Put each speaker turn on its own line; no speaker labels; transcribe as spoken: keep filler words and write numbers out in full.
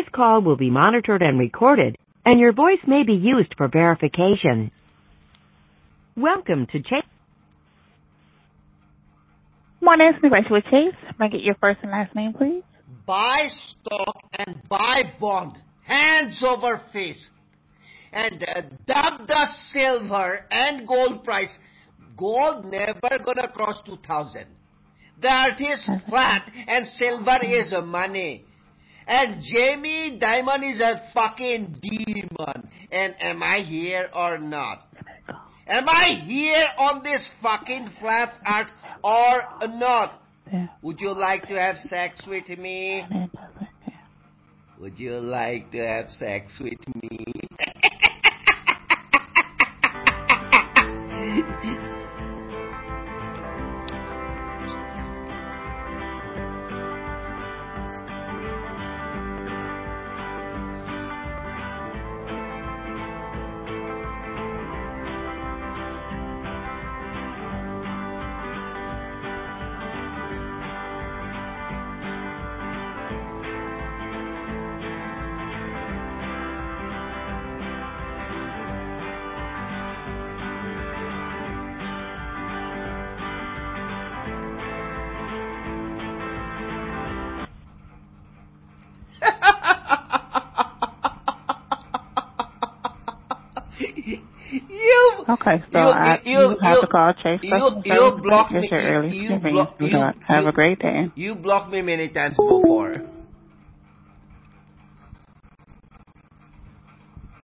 call will be monitored and recorded, and your voice may be used for verification. Welcome to Chase.
Morning, it's Grace with Chase. May I get your first and last name, please?
Buy stock and buy bond, hands over face, and uh, dump the silver and gold price. Gold never gonna cross two thousand. That is flat, and silver is money. And Jamie Dimon is a fucking demon. And am I here or not? Am I here on this fucking flat earth or not? Would you like to have sex with me? Would you like to have sex with me?
You, okay, so
you,
I,
you,
you
you
have to call Chase.
You, you blocked me.
Your early
you, you, blo-
you,
you,
Have a great day.
You blocked me many times before.